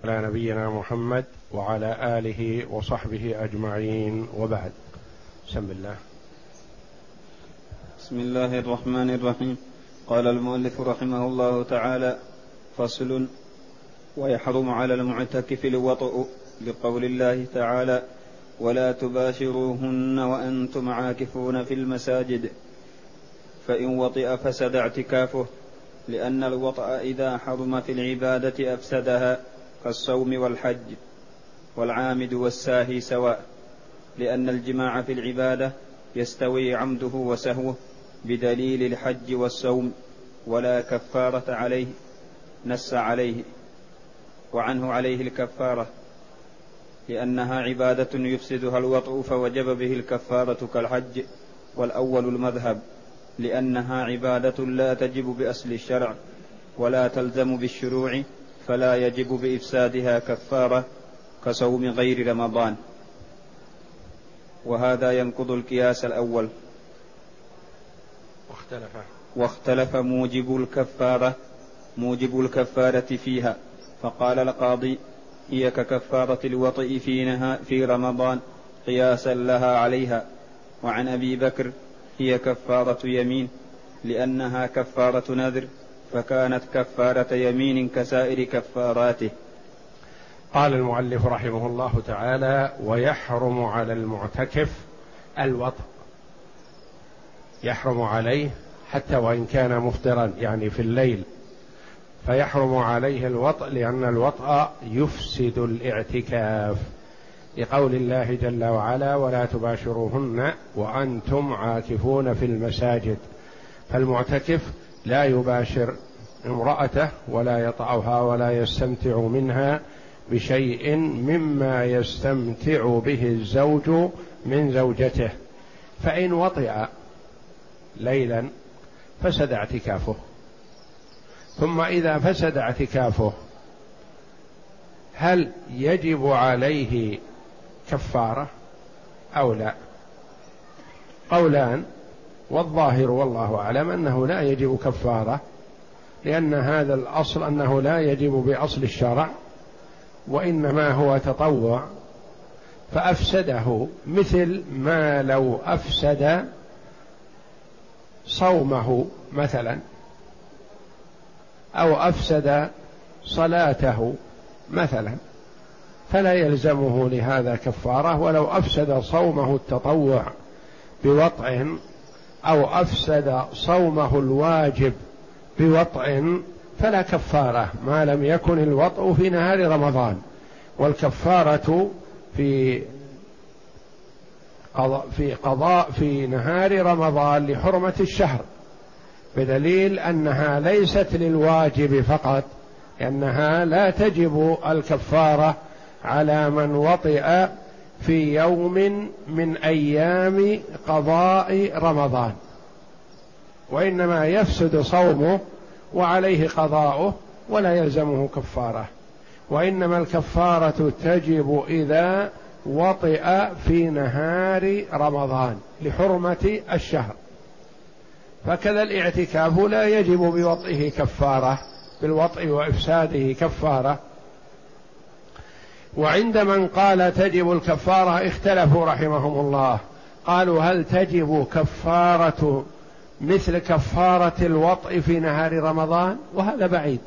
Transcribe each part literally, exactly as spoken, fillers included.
على نبينا محمد وعلى آله وصحبه أجمعين، وبعد. بسم الله. بسم الله الرحمن الرحيم. قال المؤلف رحمه الله تعالى: فصل: ويحرم على المعتكف الوطء، لقول الله تعالى: ولا تباشروهن وأنتم عاكفون في المساجد، فإن وطئ فسد اعتكافه، لأن الوطأ إذا حرم في العبادة أفسدها، كالصوم والحج، والعامد والساهي سواء، لأن الجماع في العبادة يستوي عمده وسهوه بدليل الحج والصوم، ولا كفارة عليه، نص عليه وعنه عليه الكفارة، لأنها عبادة يفسدها الوطء فوجب به الكفارة كالحج، والأول المذهب، لأنها عبادة لا تجب بأصل الشرع ولا تلزم بالشروع، فلا يجب بإفسادها كفارة، كصوم غير رمضان، وهذا ينقض القياس الأول. واختلف واختلف موجب الكفارة موجب الكفارة فيها، فقال القاضي: هي ككفارة الوطئ في, نها في رمضان قياسا لها عليها. وعن أبي بكر: هي كفارة يمين، لأنها كفارة نذر، فكانت كفارة يمين كسائر كفاراته. قال المؤلف رحمه الله تعالى: ويحرم على المعتكف الوطء، يحرم عليه حتى وإن كان مفطرا، يعني في الليل، فيحرم عليه الوطء، لأن الوطء يفسد الاعتكاف، لقول الله جل وعلا: ولا تباشروهن وأنتم عاكفون في المساجد. فالمعتكف لا يباشر امرأته ولا يطأها ولا يستمتع منها بشيء مما يستمتع به الزوج من زوجته، فإن وطئ ليلا فسد اعتكافه. ثم إذا فسد اعتكافه هل يجب عليه كفارة أو لا؟ قولان، والظاهر والله أعلم أنه لا يجب كفارة، لأن هذا الأصل أنه لا يجب بأصل الشرع، وإنما هو تطوع، فأفسده مثل ما لو أفسد صومه مثلا، أو أفسد صلاته مثلا، فلا يلزمه لهذا كفارة. ولو أفسد صومه التطوع بوطء، أو أفسد صومه الواجب بوطء، فلا كفارة ما لم يكن الوطء في نهار رمضان. والكفارة في قضاء في قضاء في نهار رمضان لحرمة الشهر، بدليل أنها ليست للواجب فقط، لأنها لا تجب الكفارة على من وطئ في يوم من أيام قضاء رمضان، وإنما يفسد صومه وعليه قضاؤه ولا يلزمه كفارة، وإنما الكفارة تجب إذا وطئ في نهار رمضان لحرمة الشهر. فكذا الاعتكاف لا يجب بوطئه كفارة، بالوطئ وإفساده كفارة. وعند من قال تجب الكفارة اختلفوا رحمهم الله، قالوا: هل تجب كفارة مثل كفارة الوطئ في نهار رمضان؟ وهذا بعيد.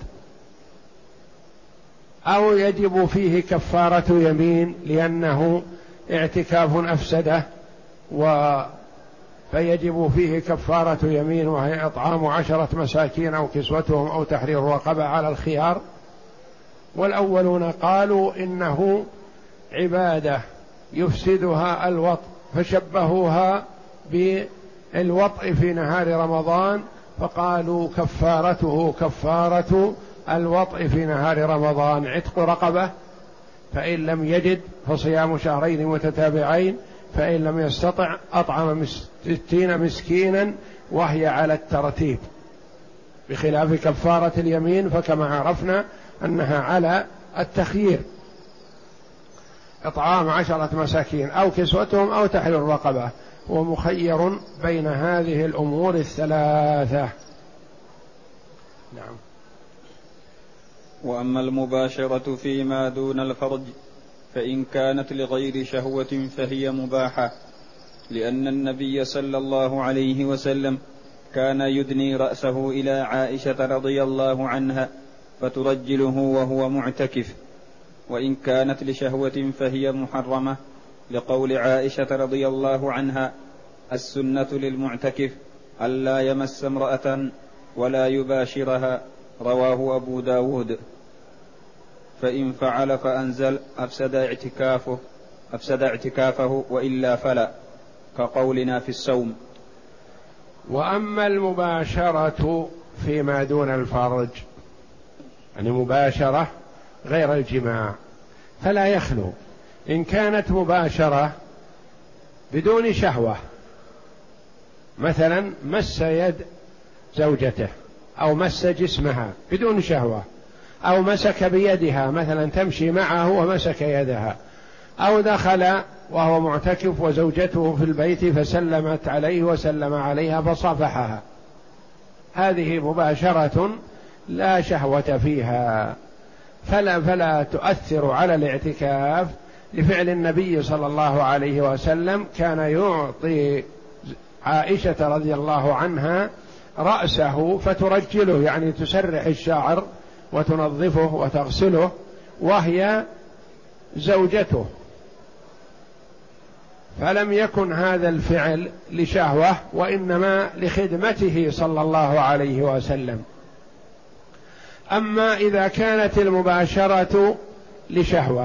أو يجب فيه كفارة يمين لأنه اعتكاف أفسده، و فيجب فيه كفارة يمين، وهي إطعام عشرة مساكين أو كسوتهم أو تحرير رقبة على الخيار. والأولون قالوا إنه عبادة يفسدها الوطء، فشبهوها بالوطء في نهار رمضان، فقالوا كفارته كفارة الوطء في نهار رمضان عتق رقبة، فإن لم يجد فصيام شهرين متتابعين، فإن لم يستطع أطعم ستين مسكينا، وهي على الترتيب، بخلاف كفارة اليمين فكما عرفنا أنها على التخيير، إطعام عشرة مساكين أو كسوتهم أو تحرير رقبة، ومخير بين هذه الأمور الثلاثة. نعم. وأما المباشرة فيما دون الفرج فإن كانت لغير شهوة فهي مباحة، لأن النبي صلى الله عليه وسلم كان يدني رأسه إلى عائشة رضي الله عنها فترجله وهو معتكف. وإن كانت لشهوة فهي محرمة، لقول عائشة رضي الله عنها: السنة للمعتكف ألا يمس امرأة ولا يباشرها، رواه أبو داود. فإن فعل فأنزل أفسد اعتكافه أفسد اعتكافه وإلا فلا، كقولنا في الصوم. وأما المباشرة فيما دون الفرج، يعني مباشرة غير الجماع، فلا يخلو. إن كانت مباشرة بدون شهوة، مثلا مس يد زوجته أو مس جسمها بدون شهوة، أو مسك بيدها، مثلا تمشي معه ومسك يدها، أو دخل وهو معتكف وزوجته في البيت فسلمت عليه وسلم عليها فصافحها، هذه مباشرة لا شهوة فيها، فلا فلا تؤثر على الاعتكاف، لفعل النبي صلى الله عليه وسلم كان يعطي عائشة رضي الله عنها رأسه فترجله، يعني تسرح الشعر وتنظفه وتغسله وهي زوجته، فلم يكن هذا الفعل لشهوة وإنما لخدمته صلى الله عليه وسلم. أما إذا كانت المباشرة لشهوة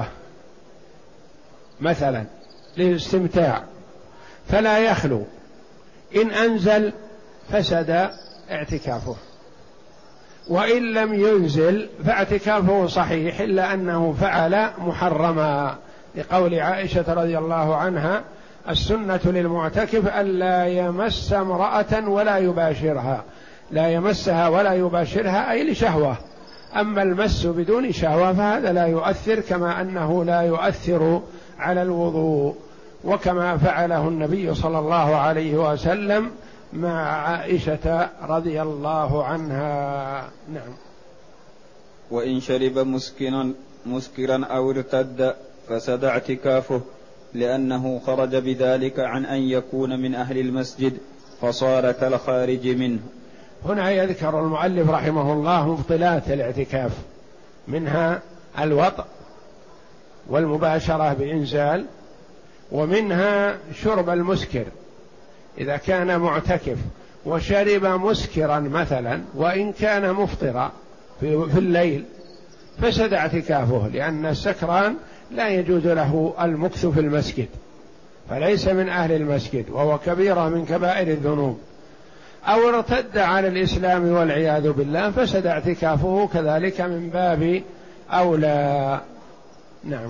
مثلا للاستمتاع فلا يخلو، إن أنزل فسد اعتكافه، وإن لم ينزل فاعتكافه صحيح، إلا أنه فعل محرما، لقول عائشة رضي الله عنها: السنة للمعتكف ألا يمس امرأة ولا يباشرها، لا يمسها ولا يباشرها أي لشهوة، أما المس بدون شهوة فهذا لا يؤثر، كما أنه لا يؤثر على الوضوء، وكما فعله النبي صلى الله عليه وسلم مع عائشة رضي الله عنها. نعم. وإن شرب مسكرا مسكرا أو ارتد فسد اعتكافه، لأنه خرج بذلك عن أن يكون من أهل المسجد فصار كالخارج منه. هنا يذكر المؤلف رحمه الله مبطلات الاعتكاف، منها الوطء والمباشرة بإنزال، ومنها شرب المسكر، إذا كان معتكف وشرب مسكرا مثلا وإن كان مفطرا في الليل فسد اعتكافه، لأن السكران لا يجوز له المكث في المسجد، فليس من أهل المسجد، وهو كبيرة من كبائر الذنوب. أو ارتد على الإسلام والعياذ بالله فسد اعتكافه كذلك من باب أولى. نعم.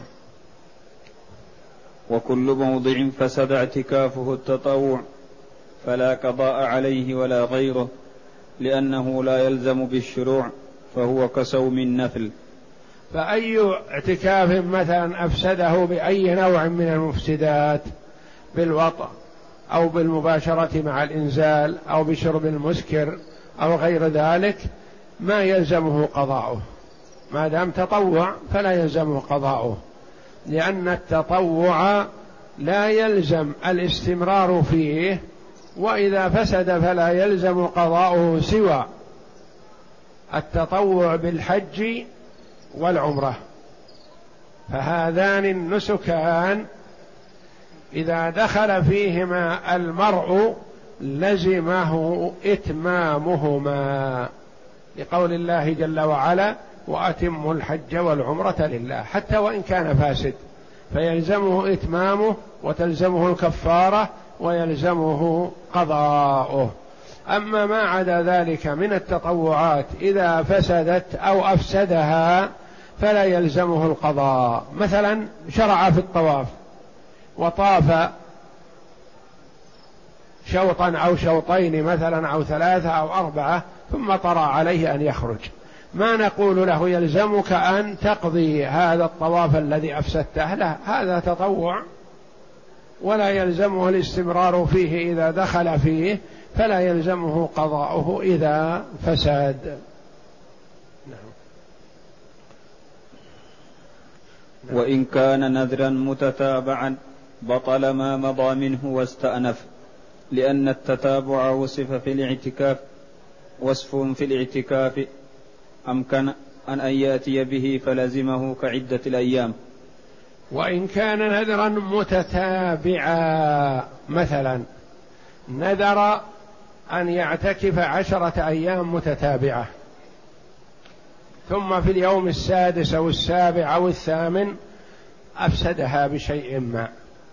وكل موضع فسد اعتكافه التطوع فلا قضاء عليه ولا غيره، لأنه لا يلزم بالشروع، فهو كصوم النفل. فأي اعتكاف مثلا أفسده بأي نوع من المفسدات، بالوطأ أو بالمباشرة مع الإنزال أو بشرب المسكر أو غير ذلك، ما يلزمه قضاؤه، ما دام تطوع فلا يلزمه قضاؤه، لأن التطوع لا يلزم الاستمرار فيه، وإذا فسد فلا يلزم قضاؤه سوى التطوع بالحج والعمرة، فهذان النسكان إذا دخل فيهما المرء لزمه إتمامهما، لقول الله جل وعلا: وأتموا الحج والعمرة لله، حتى وإن كان فاسد فيلزمه إتمامه وتلزمه الكفارة ويلزمه قضاؤه. أما ما عدا ذلك من التطوعات إذا فسدت أو أفسدها فلا يلزمه القضاء. مثلا شرع في الطواف وطاف شوطا أو شوطين مثلا أو ثلاثة أو أربعة ثم طرأ عليه أن يخرج، ما نقول له يلزمك أن تقضي هذا الطواف الذي أفسدته، لا، هذا تطوع ولا يلزمه الاستمرار فيه إذا دخل فيه، فلا يلزمه قضاؤه إذا فساد. نعم. وإن كان نذرا متتابعا بطل ما مضى منه واستأنف، لأن التتابع وصف في الاعتكاف وصف في الاعتكاف أمكن أن يأتي به فلزمه كعدة الأيام. وإن كان نذرا متتابعا، مثلا نذر أن يعتكف عشرة أيام متتابعة، ثم في اليوم السادس أو السابع أو الثامن أفسدها بشيء ما،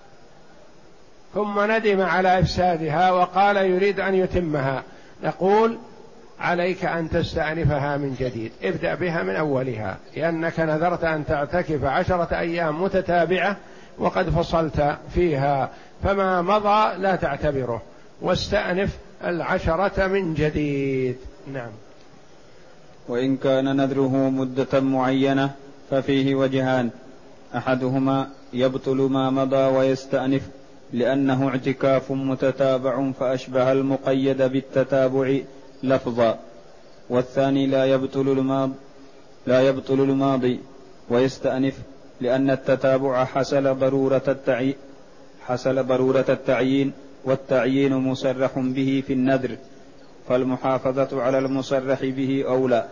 ثم ندم على إفسادها وقال يريد أن يتمها، نقول عليك أن تستأنفها من جديد، ابدأ بها من أولها، لأنك نذرت أن تعتكف عشرة أيام متتابعة وقد فصلت فيها، فما مضى لا تعتبره، واستأنف العشرة من جديد. نعم. وإن كان نذره مدة معينة ففيه وجهان، أحدهما يبطل ما مضى ويستأنف لأنه اعتكاف متتابع فأشبه المقيد بالتتابع لفظا، والثاني لا يبطل الماضي لا يبطل الماضي ويستأنف لأن التتابع حصل ضرورة التعيين حصل ضرورة التعيين والتعيين مصرح به في النذر، فالمحافظة على المصرح به أولى.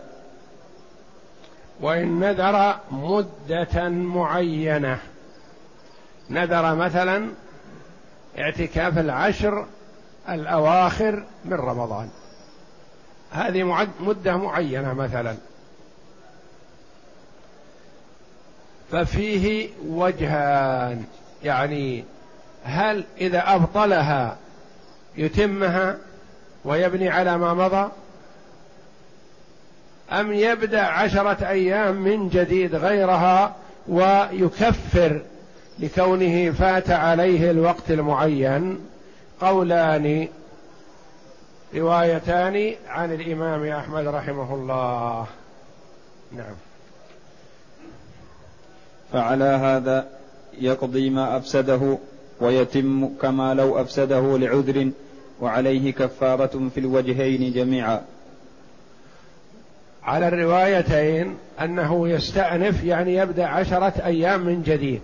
وإن نذر مدة معينة، نذر مثلا اعتكاف العشر الأواخر من رمضان، هذه مدة معينة مثلا، ففيه وجهان، يعني هل إذا أبطلها يتمها ويبني على ما مضى، أم يبدأ عشرة أيام من جديد غيرها ويكفر لكونه فات عليه الوقت المعين؟ قولان روايتان عن الإمام أحمد رحمه الله. نعم. فعلى هذا يقضي ما أفسده ويتم كما لو أفسده لعذر، وعليه كفارة في الوجهين جميعا. على الروايتين أنه يستأنف، يعني يبدأ عشرة أيام من جديد،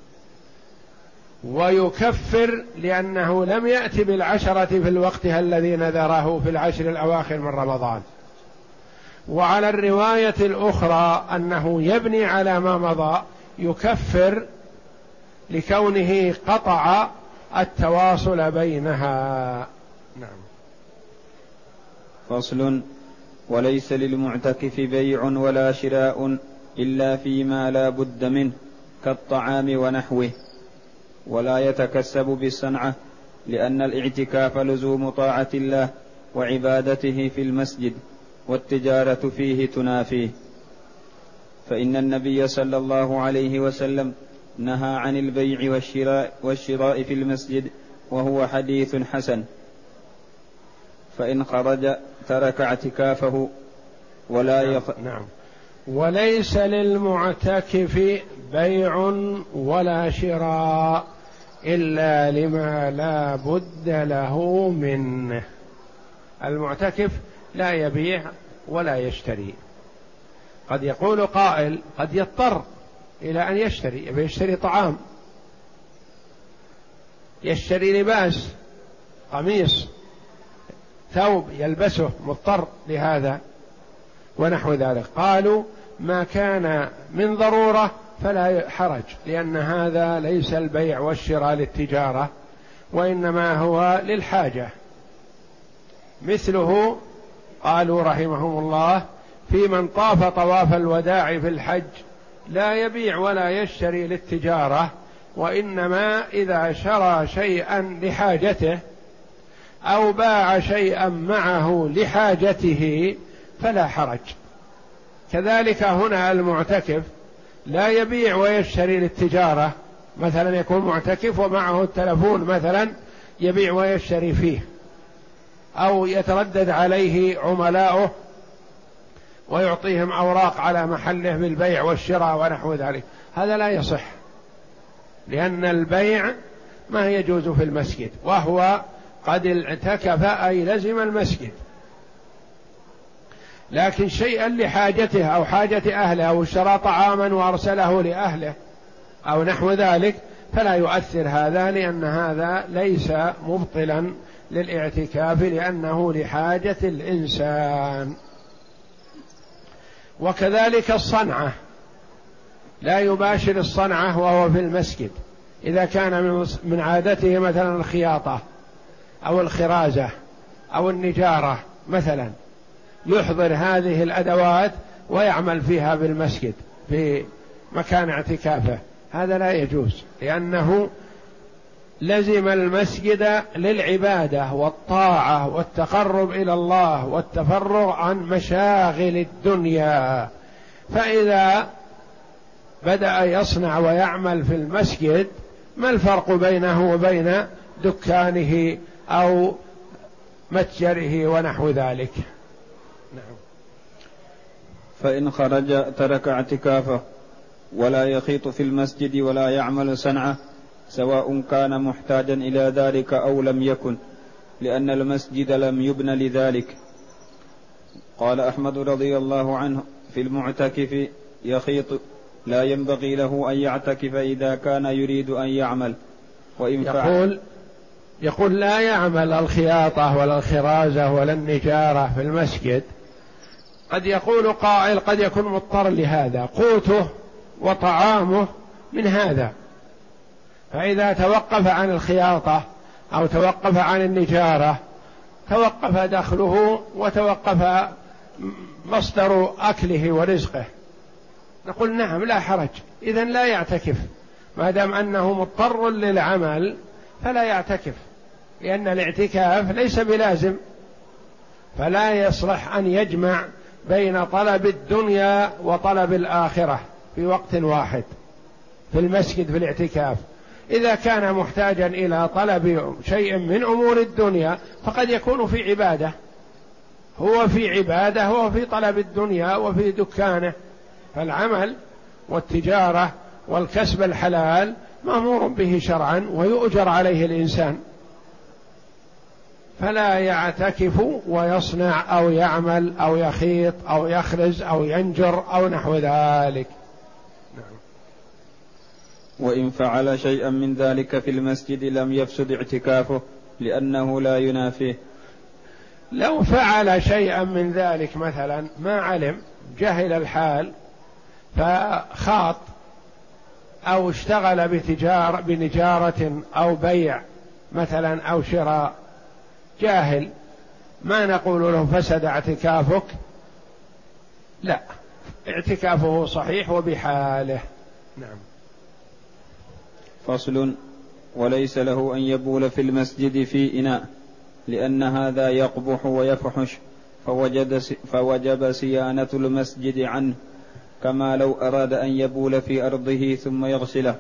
ويكفر لأنه لم يأتي بالعشرة في الوقت الذي نذره في العشر الأواخر من رمضان. وعلى الرواية الأخرى أنه يبني على ما مضى، يكفر لكونه قطع التواصل بينها. نعم. فصل: وليس للمعتكف بيع ولا شراء إلا فيما لا بد منه كالطعام ونحوه، ولا يتكسب بالصنعة، لأن الاعتكاف لزوم طاعة الله وعبادته في المسجد، والتجارة فيه تنافيه، فإن النبي صلى الله عليه وسلم نهى عن البيع والشراء, والشراء في المسجد، وهو حديث حسن. فإن خرج ترك اعتكافه ولا يخ... نعم. وليس للمعتكف بيع ولا شراء إلا لما لا بد له منه. المعتكف لا يبيع ولا يشتري. قد يقول قائل قد يضطر إلى أن يشتري، يبي يشتري طعام، يشتري لباس، قميص، ثوب يلبسه، مضطر لهذا ونحو ذلك. قالوا ما كان من ضرورة فلا حرج، لأن هذا ليس البيع والشراء للتجارة، وإنما هو للحاجة. مثله قالوا رحمهم الله في من طاف طواف الوداع في الحج لا يبيع ولا يشتري للتجارة، وإنما إذا شرى شيئا لحاجته أو باع شيئا معه لحاجته فلا حرج. كذلك هنا المعتكف لا يبيع ويشتري للتجارة، مثلا يكون معتكف ومعه التلفون مثلا يبيع ويشتري فيه، أو يتردد عليه عملاؤه ويعطيهم أوراق على محله بالبيع والشراء ونحو ذلك، هذا لا يصح، لأن البيع ما يجوز في المسجد، وهو قد اعتكف أي لزم المسجد. لكن شيئا لحاجته أو حاجة أهله، أو اشترى طعاما وأرسله لأهله أو نحو ذلك فلا يؤثر هذا، لأن هذا ليس مبطلا للاعتكاف لأنه لحاجة الإنسان. وكذلك الصنعة، لا يباشر الصنعة وهو في المسجد إذا كان من عادته مثلا الخياطة أو الخرازة أو النجارة مثلا، يحضر هذه الأدوات ويعمل فيها بالمسجد في مكان اعتكافه، هذا لا يجوز، لأنه لزم المسجد للعبادة والطاعة والتقرب إلى الله والتفرغ عن مشاغل الدنيا. فإذا بدأ يصنع ويعمل في المسجد، ما الفرق بينه وبين دكانه أو متجره ونحو ذلك؟ نعم. فإن خرج ترك اعتكافه ولا يخيط في المسجد ولا يعمل صنعة، سواء كان محتاجا إلى ذلك أو لم يكن، لأن المسجد لم يبن لذلك. قال أحمد رضي الله عنه في المعتكف يخيط لا ينبغي له أن يعتكف إذا كان يريد أن يعمل. وإن يقول يقول لا يعمل الخياطة ولا الخرازة ولا النجارة في المسجد. قد يقول قائل قد يكون مضطر لهذا، قوته وطعامه من هذا، فإذا توقف عن الخياطة أو توقف عن النجارة توقف دخله وتوقف مصدر أكله ورزقه، نقول نعم لا حرج، إذن لا يعتكف، ما دام أنه مضطر للعمل فلا يعتكف، لأن الاعتكاف ليس بلازم، فلا يصلح أن يجمع بين طلب الدنيا وطلب الآخرة في وقت واحد في المسجد في الاعتكاف. إذا كان محتاجا إلى طلب شيء من أمور الدنيا فقد يكون في عبادة، هو في عبادة هو في طلب الدنيا وفي دكانه، فالعمل والتجارة والكسب الحلال مأمور به شرعا ويؤجر عليه الإنسان، فلا يعتكف ويصنع أو يعمل أو يخيط أو يخرز أو ينجر أو نحو ذلك. نعم. وإن فعل شيئا من ذلك في المسجد لم يفسد اعتكافه لأنه لا ينافيه. لو فعل شيئا من ذلك مثلا ما علم، جهل الحال فخاط أو اشتغل بتجارة بنجارة أو بيع مثلا أو شراء، جاهل، ما نقول له فسد اعتكافك، لا، اعتكافه صحيح وبحاله. نعم. فصل: وليس له أن يبول في المسجد في إناء، لأن هذا يقبح ويفحش، فوجد فوجب صيانة المسجد عنه، كما لو أراد أن يبول في أرضه ثم يغسله.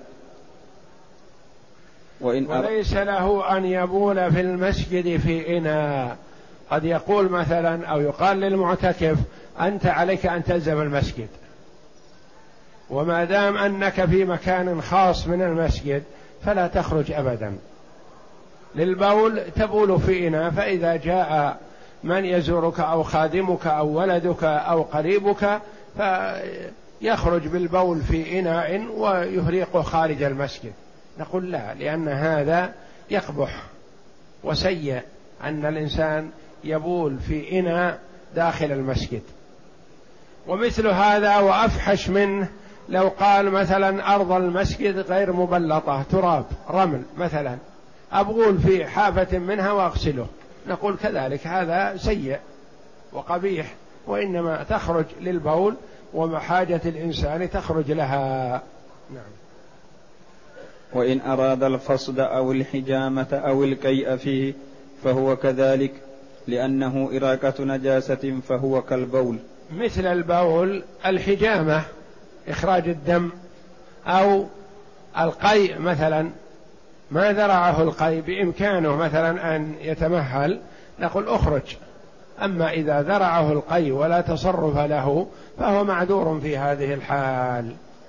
وإن وليس له أن يبول في المسجد في إناء. قد يقول مثلا أو يقال للمعتكف أنت عليك أن تلزم المسجد، وما دام أنك في مكان خاص من المسجد فلا تخرج أبدا للبول، تبول في إناء، فإذا جاء من يزورك أو خادمك أو ولدك أو قريبك فيخرج بالبول في إناء ويهريقه خارج المسجد، نقول لا، لأن هذا يقبح وسيء أن الإنسان يبول في إناء داخل المسجد. ومثل هذا وأفحش منه لو قال مثلا أرض المسجد غير مبلطة، تراب رمل مثلا، أبول في حافة منها وأغسله، نقول كذلك هذا سيء وقبيح، وإنما تخرج للبول وحاجة الإنسان تخرج لها. نعم. وإن أراد الفصد أو الحجامة أو الكيء فيه فهو كذلك، لأنه إراقة نجاسة فهو كالبول. مثل البول الحجامة إخراج الدم، أو القيء مثلا، ما ذرعه القيء بإمكانه مثلا أن يتمهل نقول أخرج، أما إذا ذرعه القيء ولا تصرف له فهو معذور في هذه الحال.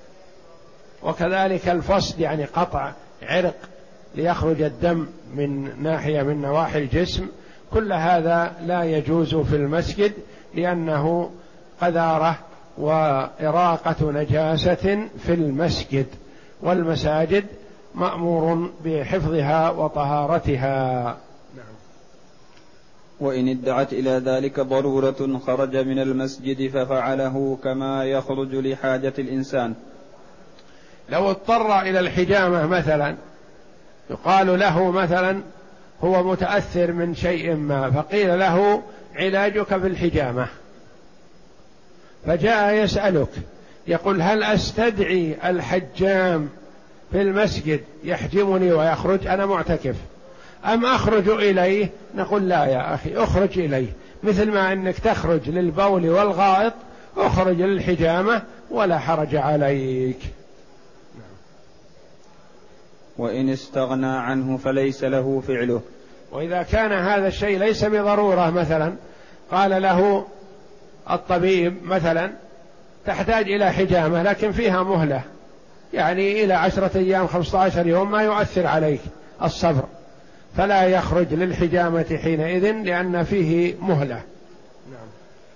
وكذلك الفصد يعني قطع عرق ليخرج الدم من ناحية من نواحي الجسم، كل هذا لا يجوز في المسجد، لأنه قذارة وإراقة نجاسة في المسجد، والمساجد مأمور بحفظها وطهارتها. نعم. وإن ادعت إلى ذلك ضرورة خرج من المسجد ففعله كما يخرج لحاجة الإنسان. لو اضطر إلى الحجامة مثلا، يقال له مثلا هو متأثر من شيء ما، فقيل له علاجك في الحجامة، فجاء يسألك يقول هل أستدعي الحجام في المسجد يحجمني ويخرج، أنا معتكف، أم أخرج إليه؟ نقول لا يا أخي، أخرج إليه، مثل ما أنك تخرج للبول والغائط أخرج للحجامة ولا حرج عليك. وإن استغنى عنه فليس له فعله. وإذا كان هذا الشيء ليس بضرورة، مثلا قال له الطبيب مثلا تحتاج إلى حجامة لكن فيها مهلة، يعني إلى عشرة أيام خمسة عشر يوم ما يؤثر عليك الصبر، فلا يخرج للحجامة حينئذ لأن فيه مهلة. نعم.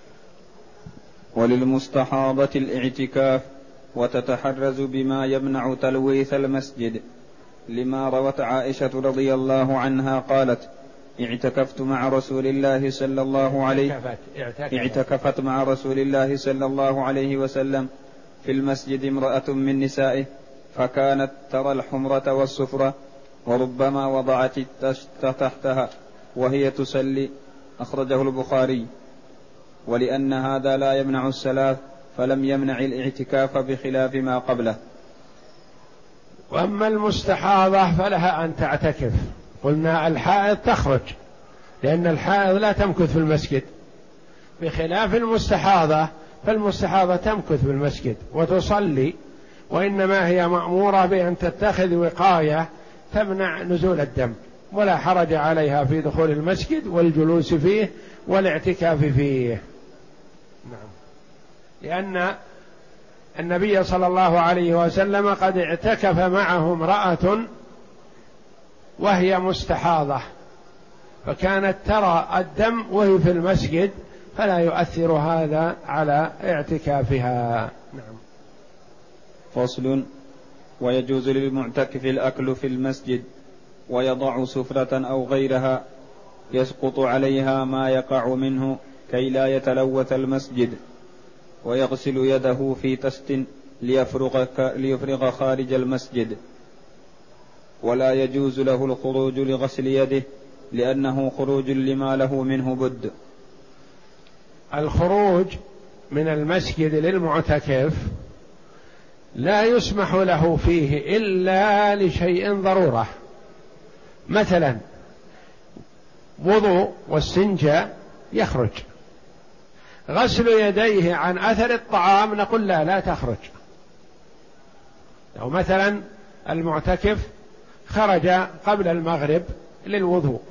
وللمستحاضة الاعتكاف وتتحرز بما يمنع تلويث المسجد، لما روت عائشة رضي الله عنها قالت: اعتكفت مع رسول الله صلى الله عليه اعتكفت, اعتكفت مع رسول الله صلى الله عليه وسلم في المسجد امرأة من نسائه، فكانت ترى الحمرة والصفرة وربما وضعت التشت تحتها وهي تسلي. أخرجه البخاري. ولأن هذا لا يمنع الصلاة فلم يمنع الاعتكاف بخلاف ما قبله. وأما المستحاضة فلها أن تعتكف، قلنا الحائض تخرج لأن الحائض لا تمكث في المسجد، بخلاف المستحاضة، فالمستحاضة تمكث في المسجد وتصلي، وإنما هي مأمورة بأن تتخذ وقاية تمنع نزول الدم، ولا حرج عليها في دخول المسجد والجلوس فيه والاعتكاف فيه. نعم. لأن النبي صلى الله عليه وسلم قد اعتكف معه امرأة وهي مستحاضة، فكانت ترى الدم وهي في المسجد، فلا يؤثر هذا على اعتكافها. نعم. فصل. ويجوز للمعتكف الأكل في المسجد، ويضع سفرة أو غيرها يسقط عليها ما يقع منه كي لا يتلوث المسجد، ويغسل يده في تست ليفرغ, ليفرغ خارج المسجد، ولا يجوز له الخروج لغسل يده لأنه خروج لما له منه بد. الخروج من المسجد للمعتكف لا يسمح له فيه إلا لشيء ضرورة، مثلا وضوء واستنجاء يخرج، غسل يديه عن أثر الطعام نقول لا لا تخرج. لو مثلا المعتكف خرج قبل المغرب للوضوء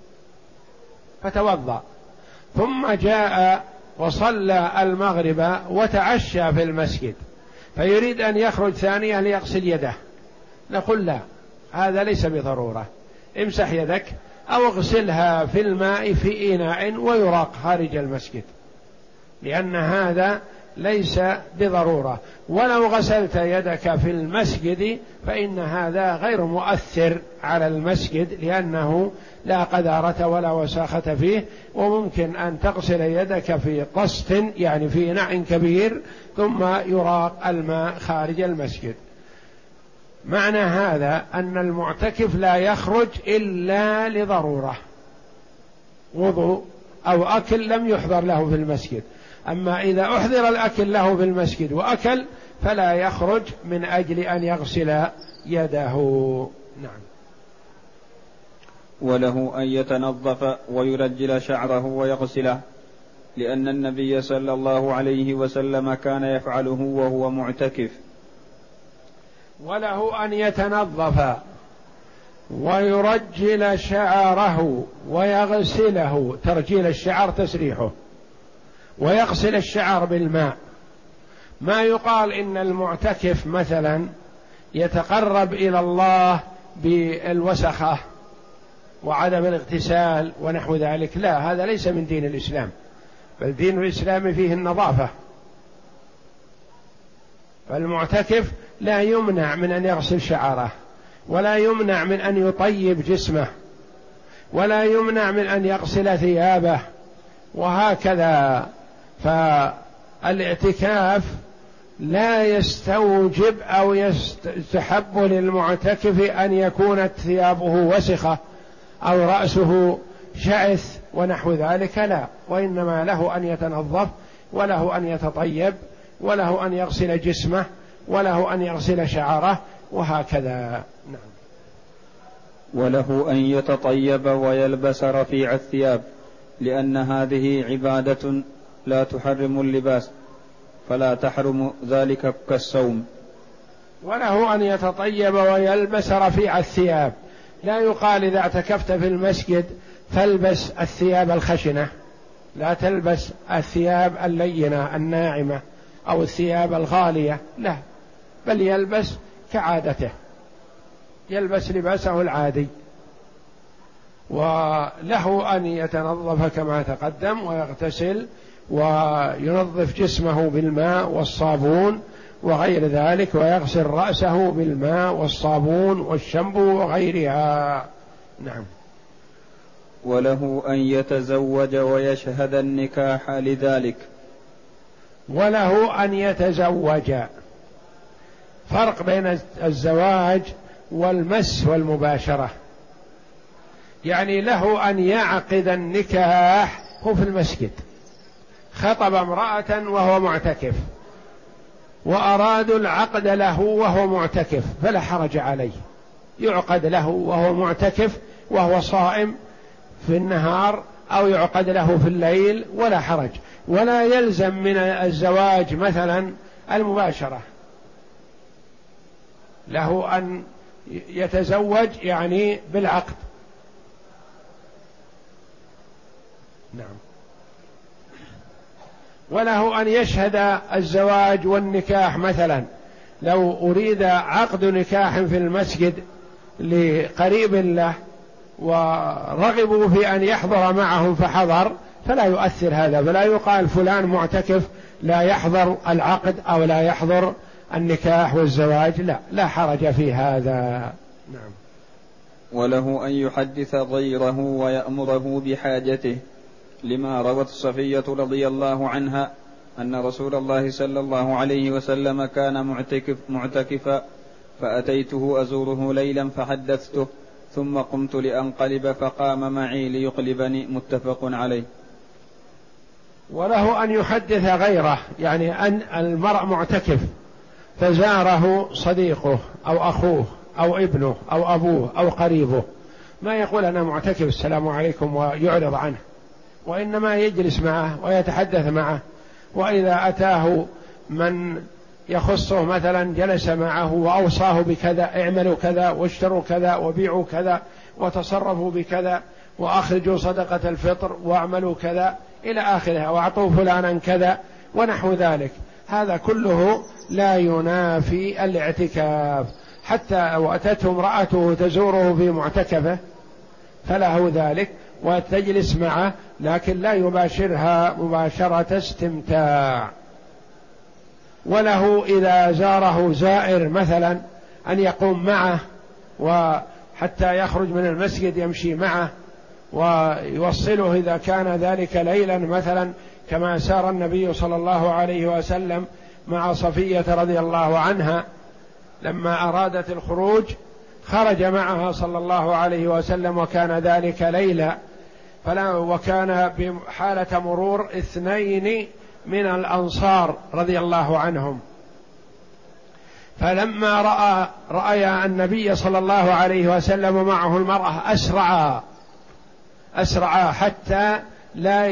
فتوضأ، ثم جاء وصلى المغرب وتعشى في المسجد، فيريد أن يخرج ثانية ليغسل يده، نقول لا، هذا ليس بضرورة، امسح يدك أو اغسلها في الماء في إناء ويراق خارج المسجد، لأن هذا ليس بضرورة. ولو غسلت يدك في المسجد فإن هذا غير مؤثر على المسجد، لأنه لا قذارة ولا وساخة فيه، وممكن أن تغسل يدك في طست يعني في إناء كبير ثم يراق الماء خارج المسجد. معنى هذا أن المعتكف لا يخرج إلا لضرورة، وضوء أو أكل لم يحضر له في المسجد. أما إذا أحضر الأكل له في المسجد وأكل فلا يخرج من أجل أن يغسل يده. نعم. وله أن يتنظف ويرجل شعره ويغسله، لأن النبي صلى الله عليه وسلم كان يفعله وهو معتكف. وله أن يتنظف ويرجل شعره ويغسله، ترجيل الشعر تسريحه، ويغسل الشعر بالماء. ما يقال إن المعتكف مثلا يتقرب إلى الله بالوسخة وعدم الاغتسال ونحو ذلك، لا، هذا ليس من دين الإسلام، بل دين الإسلام فيه النظافة. فالمعتكف لا يمنع من أن يغسل شعره، ولا يمنع من أن يطيب جسمه، ولا يمنع من أن يغسل ثيابه، وهكذا. فالاعتكاف لا يستوجب أو يستحب للمعتكف أن يكون ثيابه وسخة أو رأسه شعث ونحو ذلك، لا، وإنما له أن يتنظف، وله أن يتطيب، وله أن يغسل جسمه، وله أن يغسل شعره، وهكذا. نعم. وله أن يتطيب ويلبس رفيع الثياب، لأن هذه عبادة لا تحرم اللباس، فلا تحرم ذلك كالصوم. وله أن يتطيب ويلبس رفيع الثياب، لا يقال إذا اعتكفت في المسجد فالبس الثياب الخشنة، لا تلبس الثياب اللينة الناعمة أو الثياب الغالية، لا، بل يلبس كعادته، يلبس لباسه العادي. وله أن يتنظف كما تقدم ويغتسل وينظف جسمه بالماء والصابون وغير ذلك، ويغسل رأسه بالماء والصابون والشامبو وغيرها. نعم. وله أن يتزوج ويشهد النكاح لذلك. وله أن يتزوج، فرق بين الزواج والمس والمباشرة. يعني له أن يعقد النكاح هو في المسجد، خطب امرأة وهو معتكف، وأرادوا العقد له وهو معتكف، فلا حرج عليه، يعقد له وهو معتكف وهو صائم في النهار، أو يعقد له في الليل، ولا حرج. ولا يلزم من الزواج مثلا المباشرة، له أن يتزوج يعني بالعقد. نعم. وله أن يشهد الزواج والنكاح، مثلا لو أريد عقد نكاح في المسجد لقريب له ورغبوا في أن يحضر معهم فحضر، فلا يؤثر هذا، فلا يقال فلان معتكف لا يحضر العقد أو لا يحضر النكاح والزواج، لا، لا حرج في هذا. نعم. وله أن يحدث غيره ويأمره بحاجته، لما روت صفية رضي الله عنها أن رسول الله صلى الله عليه وسلم كان معتكف معتكفا، فأتيته أزوره ليلا فحدثته، ثم قمت لأنقلب فقام معي ليقلبني، متفق عليه. وله أن يحدث غيره، يعني أن المرء معتكف فزاره صديقه أو أخوه أو ابنه أو أبوه أو قريبه، ما يقول أنا معتكف السلام عليكم ويعرض عنه، وإنما يجلس معه ويتحدث معه. وإذا أتاه من يخصه مثلا جلس معه وأوصاه بكذا، اعملوا كذا واشتروا كذا وبيعوا كذا وتصرفوا بكذا وأخرجوا صدقة الفطر واعملوا كذا إلى آخرها، وأعطوا فلانا كذا ونحو ذلك. هذا كله لا ينافي الاعتكاف. حتى وأتته امرأته تزوره في معتكفه فله ذلك وتجلس معه، لكن لا يباشرها مباشرة استمتاع. وله إذا زاره زائر مثلا أن يقوم معه، وحتى يخرج من المسجد يمشي معه ويوصله إذا كان ذلك ليلا مثلا، كما سار النبي صلى الله عليه وسلم مع صفية رضي الله عنها لما أرادت الخروج، خرج معها صلى الله عليه وسلم وكان ذلك ليلا، فلا وكان بحالة مرور اثنين من الأنصار رضي الله عنهم، فلما رأى رأى النبي صلى الله عليه وسلم معه المرأة أسرعا أسرعا حتى لا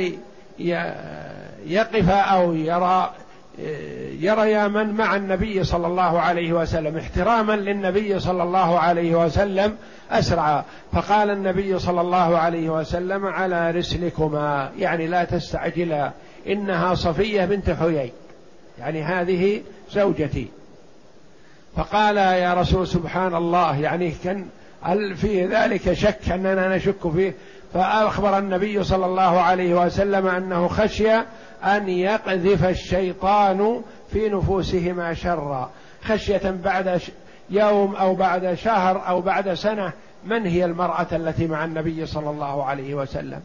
يقف أو يرى يرى من مع النبي صلى الله عليه وسلم، احتراما للنبي صلى الله عليه وسلم أسرعا. فقال النبي صلى الله عليه وسلم على رسلكما، يعني لا تستعجلا، إنها صفية بنت حيي، يعني هذه زوجتي. فقال يا رسول سبحان الله، يعني كان هل في ذلك شك أننا نشك فيه؟ فأخبر النبي صلى الله عليه وسلم أنه خشي أن يقذف الشيطان في نفوسهما شرا، خشية بعد يوم أو بعد شهر أو بعد سنة من هي المرأة التي مع النبي صلى الله عليه وسلم،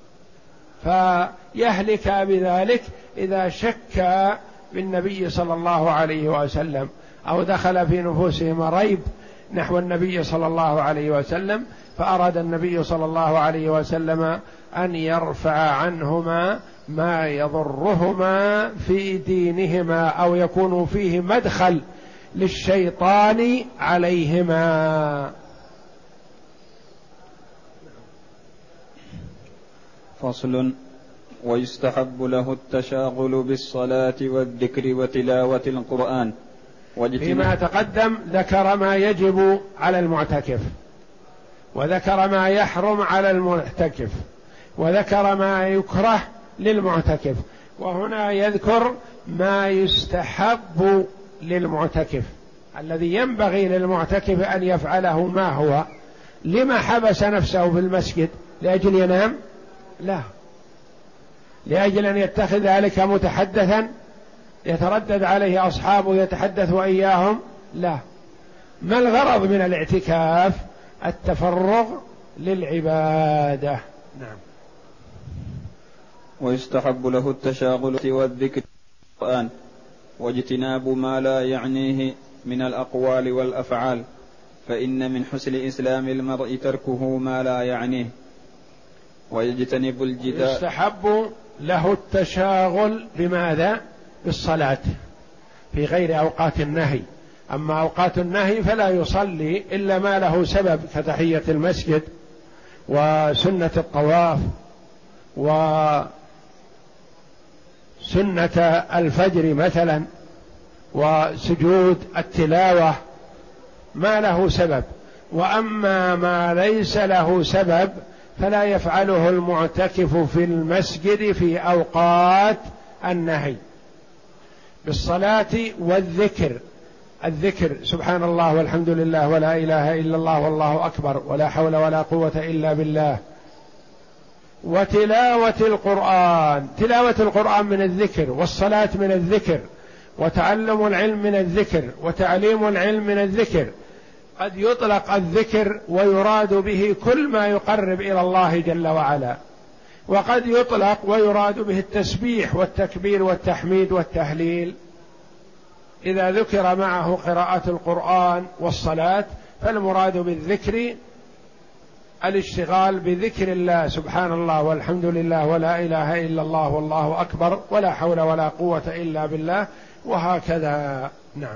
فيهلك بذلك إذا شك بالنبي صلى الله عليه وسلم أو دخل في نفوسهم ريب نحو النبي صلى الله عليه وسلم، فأراد النبي صلى الله عليه وسلم أن يرفع عنهما ما يضرهما في دينهما أو يكون فيه مدخل للشيطان عليهما. فصل: ويستحب له التشاغل بالصلاة والذكر وتلاوة القرآن. فيما تقدم ذكر ما يجب على المعتكف، وذكر ما يحرم على المعتكف، وذكر ما يكره للمعتكف، وهنا يذكر ما يستحب للمعتكف الذي ينبغي للمعتكف أن يفعله. ما هو؟ لما حبس نفسه في المسجد؟ لأجل ينام؟ لا. لأجل أن يتخذ ذلك متحدثا يتردد عليه أصحابه يتحدث وإياهم؟ لا. ما الغرض من الاعتكاف؟ التفرغ للعبادة. نعم. ويستحب له التشاغل والذكر بالقرآن واجتناب ما لا يعنيه من الأقوال والأفعال، فإن من حسن إسلام المرء تركه ما لا يعنيه. ويجتنب الجدال. يستحب له التشاغل بماذا؟ بالصلاة في غير أوقات النهي. أما أوقات النهي فلا يصلي إلا ما له سبب كتحية المسجد وسنة الطواف وسنة الفجر مثلا وسجود التلاوة، ما له سبب. وأما ما ليس له سبب فلا يفعله المعتكف في المسجد في أوقات النهي. بالصلاة والذكر، الذكر سبحان الله والحمد لله ولا إله إلا الله والله أكبر ولا حول ولا قوة إلا بالله. وتلاوة القرآن، تلاوة القرآن من الذكر، والصلاة من الذكر، وتعلم العلم من الذكر، وتعليم العلم من الذكر. قد يطلق الذكر ويراد به كل ما يقرب إلى الله جل وعلا، وقد يطلق ويراد به التسبيح والتكبير والتحميد والتهليل. إذا ذكر معه قراءة القرآن والصلاة فالمراد بالذكر الاشتغال بذكر الله سبحان الله والحمد لله ولا إله إلا الله والله أكبر ولا حول ولا قوة إلا بالله، وهكذا. نعم.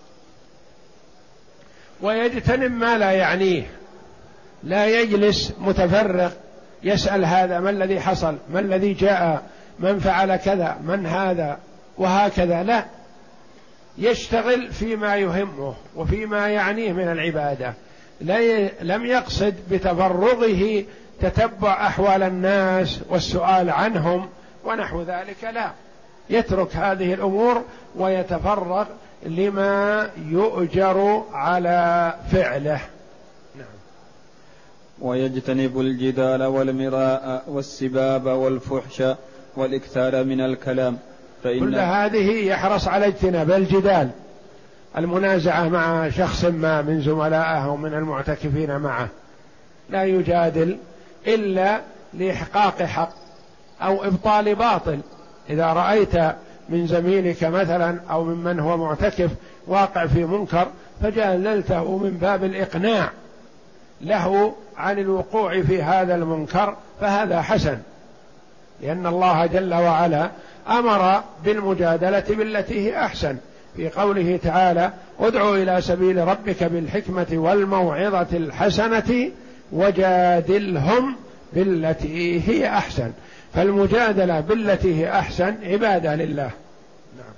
ويجتنب ما لا يعنيه، لا يجلس متفرغ يسأل هذا ما الذي حصل، ما الذي جاء، من فعل كذا، من هذا، وهكذا. لا، يشتغل فيما يهمه وفيما يعنيه من العبادة. لم يقصد بتفرغه تتبع أحوال الناس والسؤال عنهم ونحو ذلك، لا، يترك هذه الأمور ويتفرغ لما يؤجر على فعله. نعم. ويجتنب الجدال والمراء والسباب والفحش والإكثار من الكلام، فإن كل هذه يحرص على اجتناب الجدال، المنازعة مع شخص ما من زملائه ومن المعتكفين معه، لا يجادل إلا لإحقاق حق أو إبطال باطل. إذا رأيت من زميلك مثلا أو ممن هو معتكف واقع في منكر فجادلته من باب الإقناع له عن الوقوع في هذا المنكر فهذا حسن، لأن الله جل وعلا أمر بالمجادلة بالتي هي أحسن في قوله تعالى: ادع إلى سبيل ربك بالحكمة والموعظة الحسنة وجادلهم بالتي هي أحسن. فالمجادلة بالتي هي أحسن عبادة لله. نعم.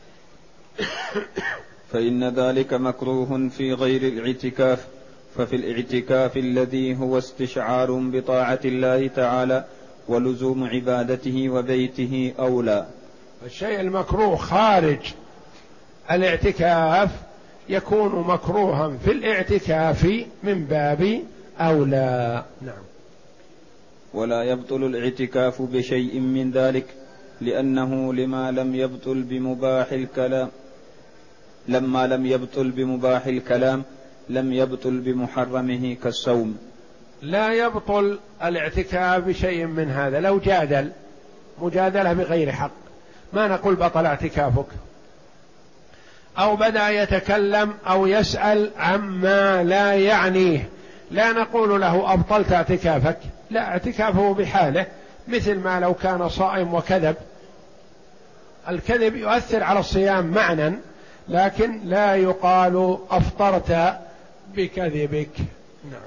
فإن ذلك مكروه في غير الاعتكاف، ففي الاعتكاف الذي هو استشعار بطاعة الله تعالى ولزوم عبادته وبيته أولى. الشيء المكروه خارج الاعتكاف يكون مكروها في الاعتكاف من باب أولى. نعم. ولا يبطل الاعتكاف بشيء من ذلك، لأنه لما لم يبطل بمباح الكلام لما لم يبطل بمباح الكلام لم يبطل بمحرمه كالصوم. لا يبطل الاعتكاف بشيء من هذا. لو جادل مجادلة بغير حق ما نقول بطل اعتكافك، أو بدأ يتكلم أو يسأل عما لا يعنيه لا نقول له أبطلت اعتكافك، لا، اعتكافه بحاله، مثل ما لو كان صائم وكذب. الكذب يؤثر على الصيام معنى، لكن لا يقال أفطرت بكذبك. نعم.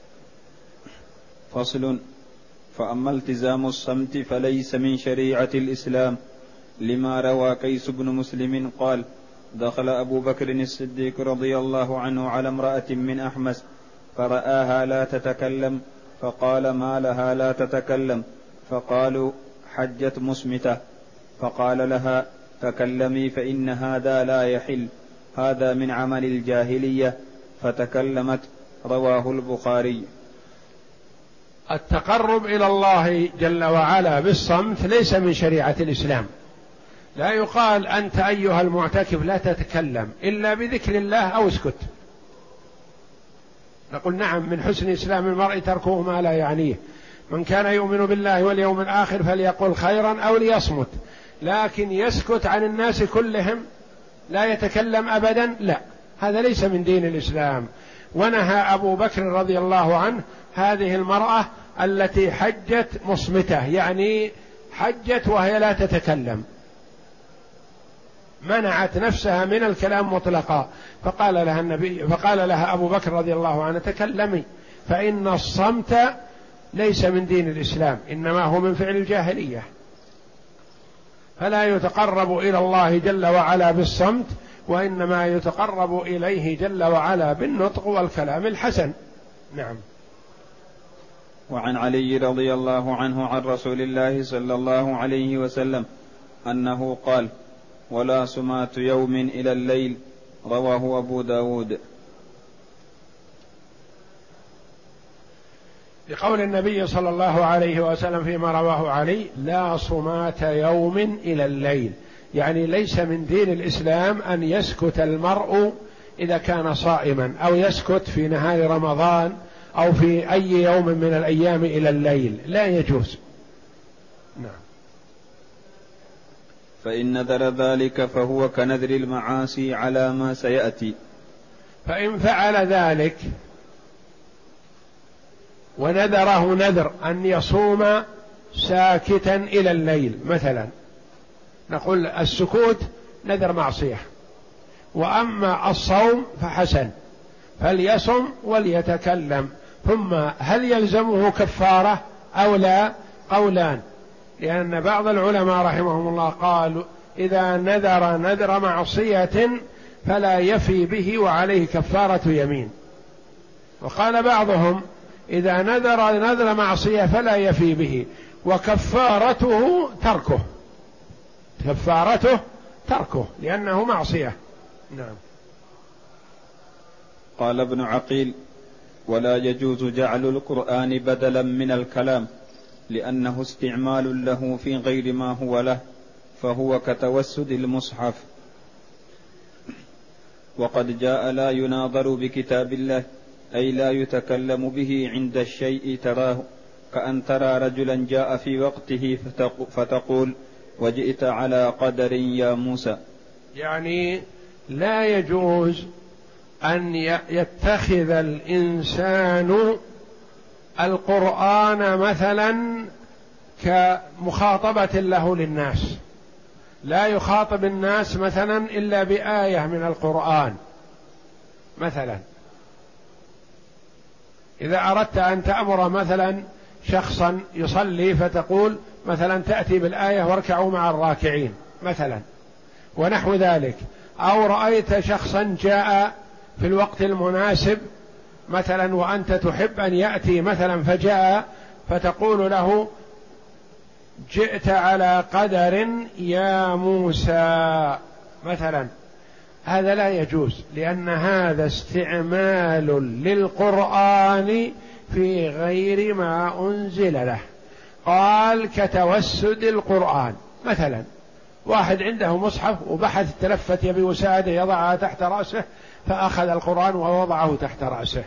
فصل. فأما التزام الصمت فليس من شريعة الإسلام، لما روى قيس بن مسلم قال: دخل أبو بكر الصديق رضي الله عنه على امرأة من أحمس فرآها لا تتكلم، فقال: ما لها لا تتكلم؟ فقالوا: حجت مصمتة. فقال لها: تكلمي فإن هذا لا يحل، هذا من عمل الجاهلية. فتكلمت. رواه البخاري. التقرب إلى الله جل وعلا بالصمت ليس من شريعة الإسلام. لا يقال أنت أيها المعتكف لا تتكلم إلا بذكر الله أو اسكت. نقول نعم، من حسن إسلام المرء تركه ما لا يعنيه، من كان يؤمن بالله واليوم الآخر فليقل خيرا أو ليصمت، لكن يسكت عن الناس كلهم لا يتكلم أبدا، لا، هذا ليس من دين الإسلام. ونهى أبو بكر رضي الله عنه هذه المرأة التي حجت مصمتة، يعني حجت وهي لا تتكلم، منعت نفسها من الكلام مطلقا. فقال لها النبي فقال لها أبو بكر رضي الله عنه: تكلمي، فإن الصمت ليس من دين الإسلام، إنما هو من فعل الجاهلية. فلا يتقرب إلى الله جل وعلا بالصمت، وإنما يتقرب إليه جل وعلا بالنطق والكلام الحسن. نعم. وعن علي رضي الله عنه عن رسول الله صلى الله عليه وسلم أنه قال: ولا سمات يوم إلى الليل. رواه أبو داود. لقول النبي صلى الله عليه وسلم فيما رواه علي: لا صمات يوم إلى الليل، يعني ليس من دين الإسلام أن يسكت المرء إذا كان صائما، أو يسكت في نهار رمضان أو في أي يوم من الأيام إلى الليل، لا يجوز. نعم. فإن نذر ذلك فهو كنذر المعاصي على ما سيأتي. فإن فعل ذلك ونذره نذر أن يصوم ساكتا إلى الليل مثلا، نقول السكوت نذر معصية، وأما الصوم فحسن، فليصم وليتكلم. ثم هل يلزمه كفارة أو لا؟ قولان، لأن بعض العلماء رحمهم الله قالوا إذا نذر نذر معصية فلا يفي به وعليه كفارة يمين، وقال بعضهم إذا نذر نذر معصية فلا يفي به وكفارته تركه، كفارته تركه لأنه معصية. نعم. قال ابن عقيل: ولا يجوز جعل القرآن بدلا من الكلام، لأنه استعمال له في غير ما هو له، فهو كتوسد المصحف. وقد جاء: لا يناظر بكتاب الله، أي لا يتكلم به عند الشيء تراه، كأن ترى رجلا جاء في وقته فتقول: وجئت على قدر يا موسى. يعني لا يجوز أن يتخذ الإنسان القرآن مثلا كمخاطبة له للناس، لا يخاطب الناس مثلا إلا بآية من القرآن. مثلا إذا أردت أن تأمر مثلا شخصا يصلي فتقول مثلا تأتي بالآية واركعوا مع الراكعين مثلا ونحو ذلك، أو رأيت شخصا جاء في الوقت المناسب مثلا وأنت تحب أن يأتي مثلا فجاء فتقول له جئت على قدر يا موسى مثلا، هذا لا يجوز، لأن هذا استعمال للقرآن في غير ما أنزل له. قال كتوسد القرآن، مثلا واحد عنده مصحف وبحث تلفت يبي وسادة يضعها تحت رأسه فأخذ القرآن ووضعه تحت رأسه.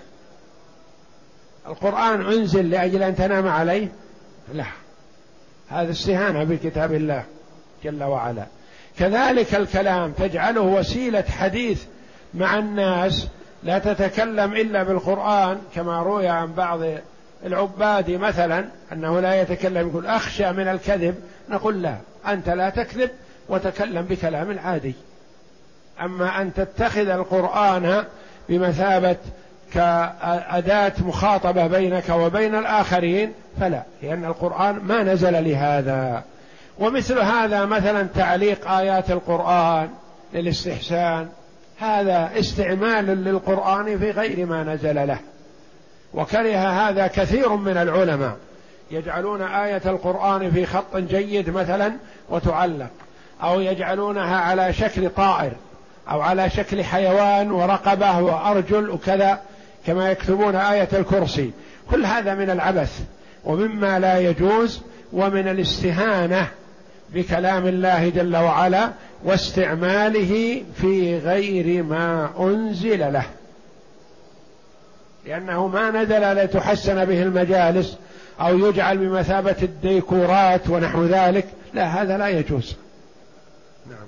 القرآن أنزل لأجل أن تنام عليه؟ لا، هذا استهانة بكتاب الله جل وعلا. كذلك الكلام تجعله وسيلة حديث مع الناس، لا تتكلم إلا بالقرآن، كما روي عن بعض العباد مثلا أنه لا يتكلم، يقول أخشى من الكذب، نقول لا، أنت لا تكذب وتكلم بكلام العادي. أما أن تتخذ القرآن بمثابة كأداة مخاطبة بينك وبين الآخرين فلا، لأن القرآن ما نزل لهذا. ومثل هذا مثلا تعليق آيات القرآن للاستحسان، هذا استعمال للقرآن في غير ما نزل له، وكره هذا كثير من العلماء، يجعلون آية القرآن في خط جيد مثلا وتعلق، أو يجعلونها على شكل طائر أو على شكل حيوان ورقبة وأرجل وكذا، كما يكتبون آية الكرسي. كل هذا من العبث ومما لا يجوز، ومن الاستهانة بكلام الله جل وعلا واستعماله في غير ما أنزل له، لأنه ما نزل لتحسن به المجالس أو يجعل بمثابة الديكورات ونحو ذلك، لا، هذا لا يجوز. نعم.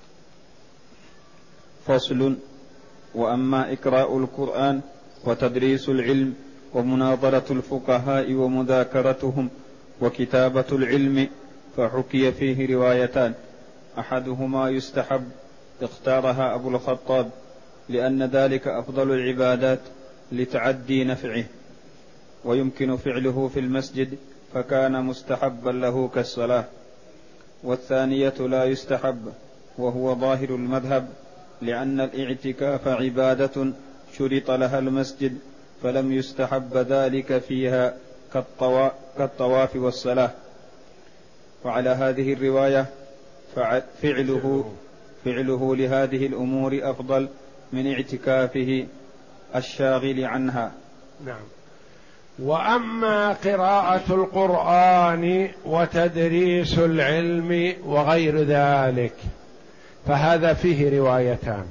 فصل. وأما إقراء القرآن وتدريس العلم ومناظرة الفقهاء ومذاكرتهم وكتابة العلم فحكي فيه روايتان، أحدهما يستحب اختارها أبو الخطاب لأن ذلك أفضل العبادات لتعدي نفعه، ويمكن فعله في المسجد فكان مستحبا له كالصلاة. والثانية لا يستحب وهو ظاهر المذهب، لأن الاعتكاف عبادة شرط لها المسجد فلم يستحب ذلك فيها كالطواف والصلاة. وعلى هذه الرواية فعله فعله لهذه الأمور أفضل من اعتكافه الشاغل عنها. نعم. وأما قراءة القرآن وتدريس العلم وغير ذلك فهذا فيه روايتان.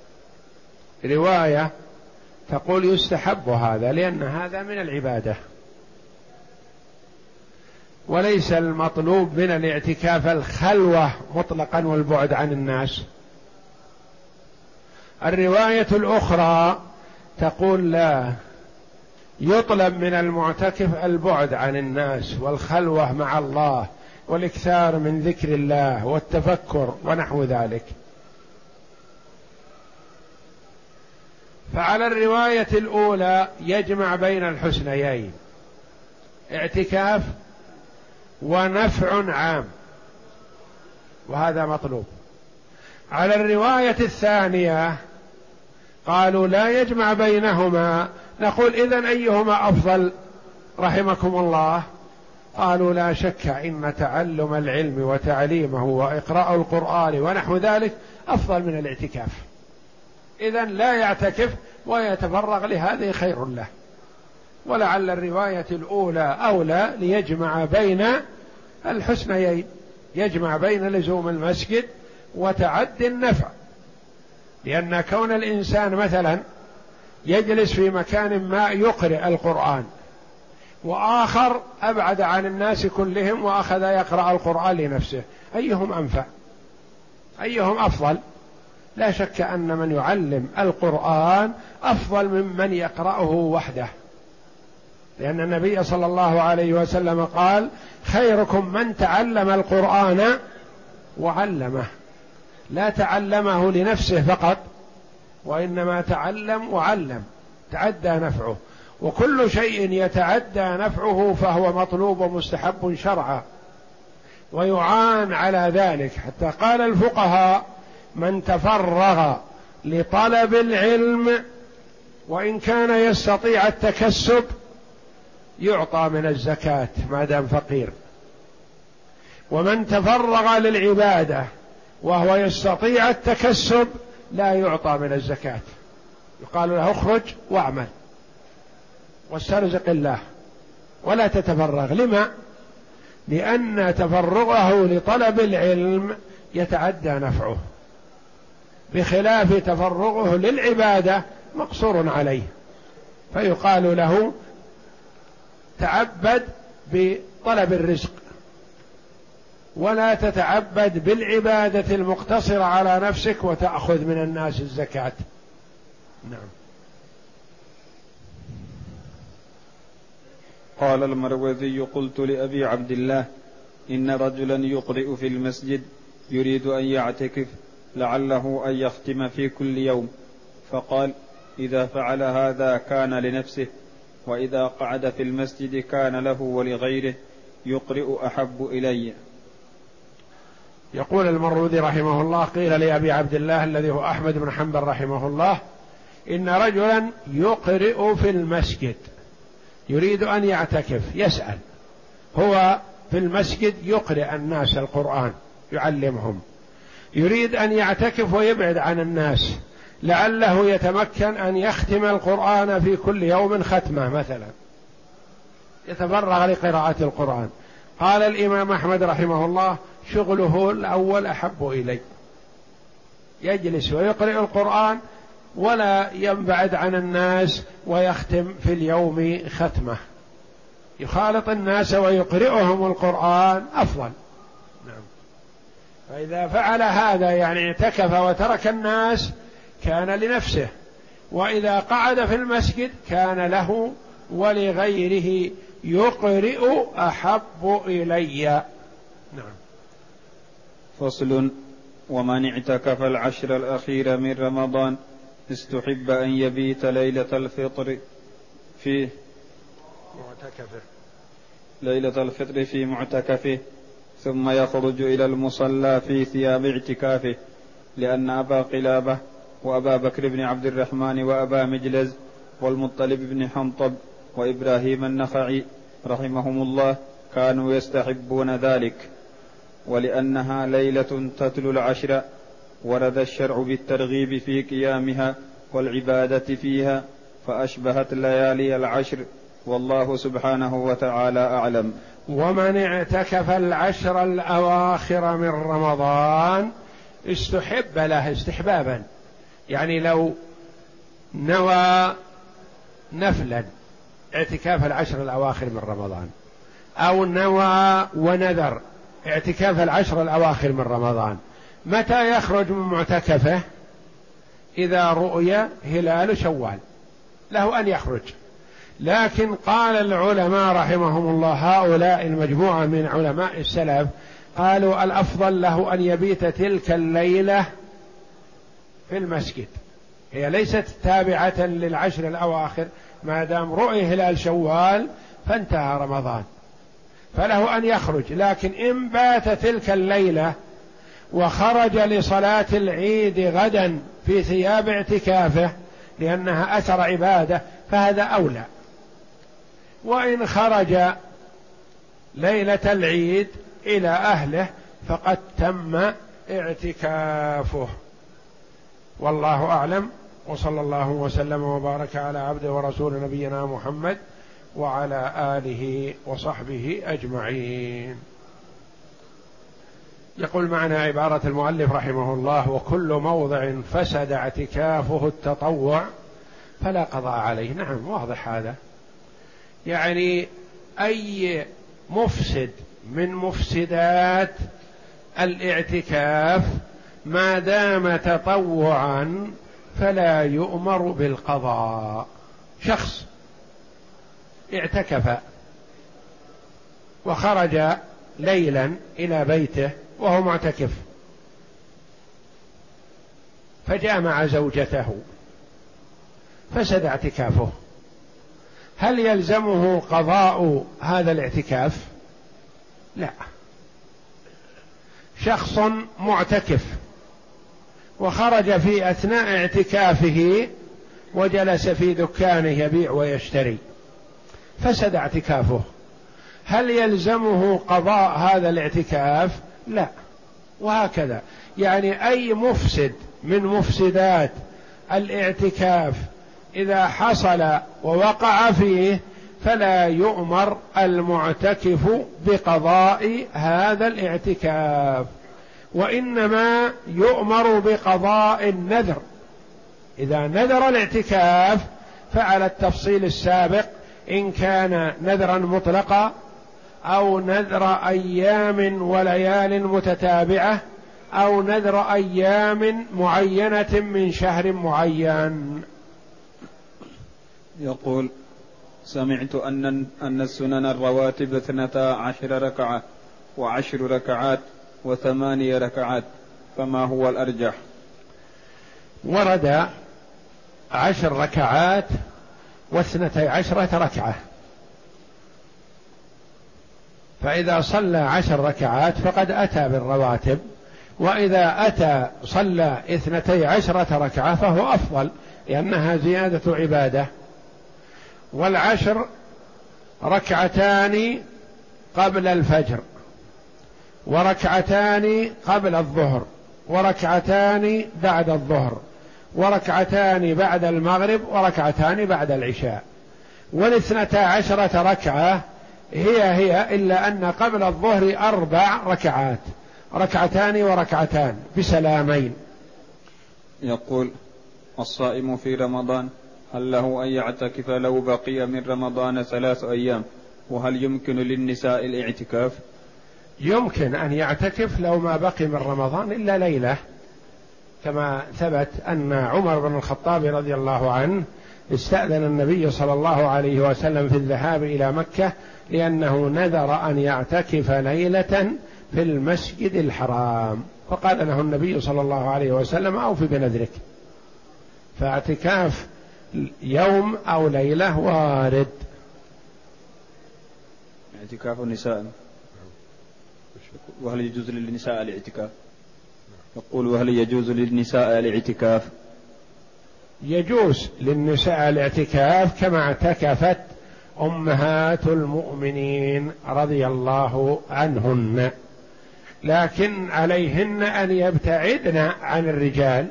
رواية تقول يستحب هذا لأن هذا من العبادة، وليس المطلوب من الاعتكاف الخلوة مطلقا والبعد عن الناس. الرواية الأخرى تقول لا، يطلب من المعتكف البعد عن الناس والخلوة مع الله والإكثار من ذكر الله والتفكر ونحو ذلك. فعلى الرواية الأولى يجمع بين الحسنيين، اعتكاف ونفع عام، وهذا مطلوب. على الرواية الثانية قالوا لا يجمع بينهما، نقول إذن أيهما أفضل رحمكم الله؟ قالوا لا شك إن تعلم العلم وتعليمه وإقراء القرآن ونحو ذلك أفضل من الاعتكاف، إذن لا يعتكف ويتفرغ لهذه خير له. ولعل الرواية الأولى أولى ليجمع بين الحسنيين، يجمع بين لزوم المسجد وتعدي النفع، لأن كون الإنسان مثلا يجلس في مكان ما يقرأ القرآن وآخر أبعد عن الناس كلهم وأخذ يقرأ القرآن لنفسه، أيهم أنفع؟ أيهم أفضل؟ لا شك أن من يعلم القرآن أفضل ممن يقرأه وحده، لأن النبي صلى الله عليه وسلم قال خيركم من تعلم القرآن وعلمه، لا تعلمه لنفسه فقط وإنما تعلم وعلم، تعدى نفعه. وكل شيء يتعدى نفعه فهو مطلوب ومستحب شرعا، ويعان على ذلك. حتى قال الفقهاء من تفرغ لطلب العلم وإن كان يستطيع التكسب يعطى من الزكاة ما دام فقير، ومن تفرغ للعبادة وهو يستطيع التكسب لا يعطى من الزكاة، يقال له اخرج واعمل واسترزق الله ولا تتفرغ. لما؟ لأن تفرغه لطلب العلم يتعدى نفعه، بخلاف تفرغه للعبادة مقصور عليه، فيقال له تعبد بطلب الرزق ولا تتعبد بالعبادة المقتصرة على نفسك وتأخذ من الناس الزكاة. نعم. قال المروذي: قلت لأبي عبد الله: إن رجلا يقرئ في المسجد يريد أن يعتكف لعله أن يختم في كل يوم، فقال: إذا فعل هذا كان لنفسه، وإذا قعد في المسجد كان له ولغيره، يقرئ أحب إلي. يقول المروذي رحمه الله: قيل لأبي عبد الله الذي هو أحمد بن حنبل رحمه الله: إن رجلا يقرئ في المسجد يريد أن يعتكف، يسأل، هو في المسجد يقرئ الناس القرآن يعلمهم، يريد أن يعتكف ويبعد عن الناس لعله يتمكن أن يختم القرآن في كل يوم ختمة مثلا، يتفرغ لقراءة القرآن. قال الإمام أحمد رحمه الله: شغله الأول أحب إلي، يجلس ويقرئ القرآن ولا ينبعد عن الناس ويختم في اليوم ختمة، يخالط الناس ويقرئهم القرآن أفضل. نعم. فإذا فعل هذا يعني اعتكف وترك الناس كان لنفسه، وإذا قعد في المسجد كان له ولغيره، يقرئ أحب إلي. نعم. فصل: ومن اعتكف العشر الأخير من رمضان استحب أن يبيت ليلة الفطر فيه معتكفه ليلة الفطر في معتكفه، ثم يخرج إلى المصلى في ثياب اعتكافه، لأن أبا قلابة وأبا بكر بن عبد الرحمن وأبا مجلز والمطلب بن حنطب وإبراهيم النخعي رحمهم الله كانوا يستحبون ذلك، ولأنها ليلة تتلو العشر، ورد الشرع بالترغيب في قيامها والعبادة فيها، فأشبهت ليالي العشر، والله سبحانه وتعالى أعلم. ومن اعتكف العشر الأواخر من رمضان استحب له استحبابا، يعني لو نوى نفلا اعتكاف العشر الأواخر من رمضان، أو نوى ونذر اعتكاف العشر الأواخر من رمضان، متى يخرج من معتكفه؟ إذا رؤي هلال شوال له أن يخرج. لكن قال العلماء رحمهم الله، هؤلاء المجموعة من علماء السلف، قالوا الأفضل له أن يبيت تلك الليلة في المسجد، هي ليست تابعة للعشر الأواخر، ما دام رؤي هلال شوال فانتهى رمضان، فله أن يخرج. لكن إن بات تلك الليلة وخرج لصلاة العيد غدا في ثياب اعتكافه لأنها أثر عبادة فهذا أولى. وإن خرج ليلة العيد إلى أهله فقد تم اعتكافه، والله أعلم. وصلى الله وسلم وبارك على عبده ورسول نبينا محمد وعلى آله وصحبه أجمعين. يقول معنا عبارة المؤلف رحمه الله: وكل موضع فسد اعتكافه التطوع فلا قضاء عليه. نعم، واضح هذا، يعني أي مفسد من مفسدات الاعتكاف ما دام تطوعا فلا يؤمر بالقضاء. شخص اعتكف وخرج ليلا إلى بيته وهو معتكف، فجامع زوجته، فسد اعتكافه، هل يلزمه قضاء هذا الاعتكاف؟ لا. شخص معتكف وخرج في أثناء اعتكافه وجلس في دكانه يبيع ويشتري، فسد اعتكافه، هل يلزمه قضاء هذا الاعتكاف؟ لا. وهكذا يعني أي مفسد من مفسدات الاعتكاف إذا حصل ووقع فيه فلا يؤمر المعتكف بقضاء هذا الاعتكاف، وإنما يؤمر بقضاء النذر. إذا نذر الاعتكاف فعلى التفصيل السابق، إن كان نذرا مطلقا أو نذر أيام وليال متتابعة أو نذر أيام معينة من شهر معين. يقول: سمعت أن أن السنن الرواتب اثنتا عشر ركعة وعشر ركعات وثمانية ركعات، فما هو الأرجح؟ ورد عشر ركعات واثنتي عشرة ركعة، فإذا صلى عشر ركعات فقد أتى بالرواتب، وإذا أتى صلى اثنتي عشرة ركعة فهو أفضل لأنها زيادة عبادة. والعشر ركعتان قبل الفجر، وركعتان قبل الظهر، وركعتان بعد الظهر، وركعتان بعد المغرب، وركعتان بعد العشاء. والاثنتا عشرة ركعة هي هي إلا أن قبل الظهر أربع ركعات، ركعتان وركعتان بسلامين. يقول: الصائم في رمضان هل له أن يعتكف لو بقي من رمضان ثلاث أيام؟ وهل يمكن للنساء الاعتكاف؟ يمكن أن يعتكف لو ما بقي من رمضان إلا ليلة، كما ثبت أن عمر بن الخطاب رضي الله عنه استأذن النبي صلى الله عليه وسلم في الذهاب إلى مكة لأنه نذر أن يعتكف ليلة في المسجد الحرام، فقال له النبي صلى الله عليه وسلم: أوف بنذرك. فاعتكاف يوم أو ليلة وارد. اعتكاف النساء، وهل يجوز للنساء الاعتكاف؟ يقول: وهل يجوز للنساء الاعتكاف؟ يجوز للنساء الاعتكاف كما اعتكفت أمهات المؤمنين رضي الله عنهن، لكن عليهن أن يبتعدن عن الرجال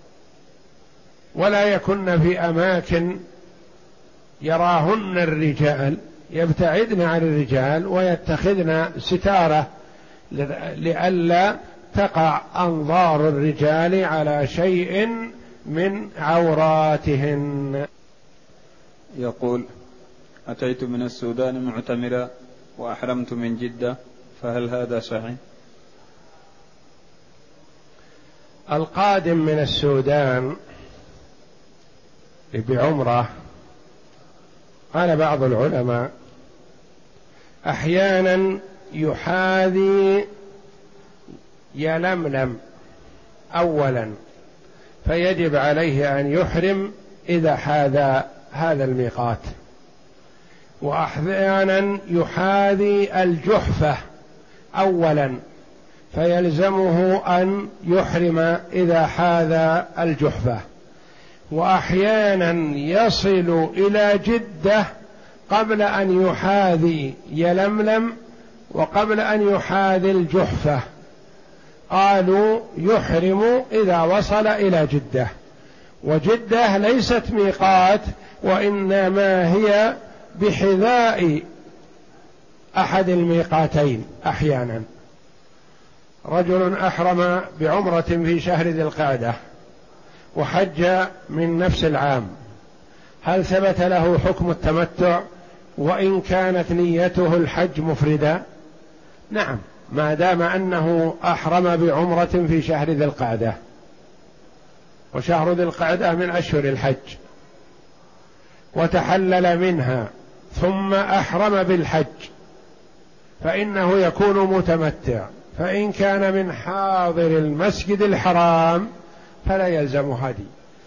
ولا يكن في أماكن يراهن الرجال، يبتعدن عن الرجال ويتخذن ستارة لئلا تقع أنظار الرجال على شيء من عوراتهن. يقول: أتيت من السودان معتمرا وأحرمت من جدة، فهل هذا صحيح؟ القادم من السودان بعمرة، قال بعض العلماء أحيانا يحاذي يلملم أولا فيجب عليه أن يحرم إذا حاذى هذا الميقات، وأحيانا يحاذي الجحفة أولا فيلزمه أن يحرم إذا حاذى الجحفة، وأحيانا يصل إلى جدة قبل أن يحاذي يلملم وقبل أن يحاذي الجحفة، قالوا يحرم إذا وصل إلى جدة. وجدة ليست ميقات، وإنما هي بحذاء أحد الميقاتين. أحيانا رجل أحرم بعمرة في شهر ذي القعدة وحج من نفس العام، هل ثبت له حكم التمتع وإن كانت نيته الحج مفردا؟ نعم، ما دام أنه أحرم بعمرة في شهر ذي القعدة، وشهر ذي القعدة من أشهر الحج، وتحلل منها ثم أحرم بالحج فإنه يكون متمتع. فإن كان من حاضر المسجد الحرام فلا يلزم هدي،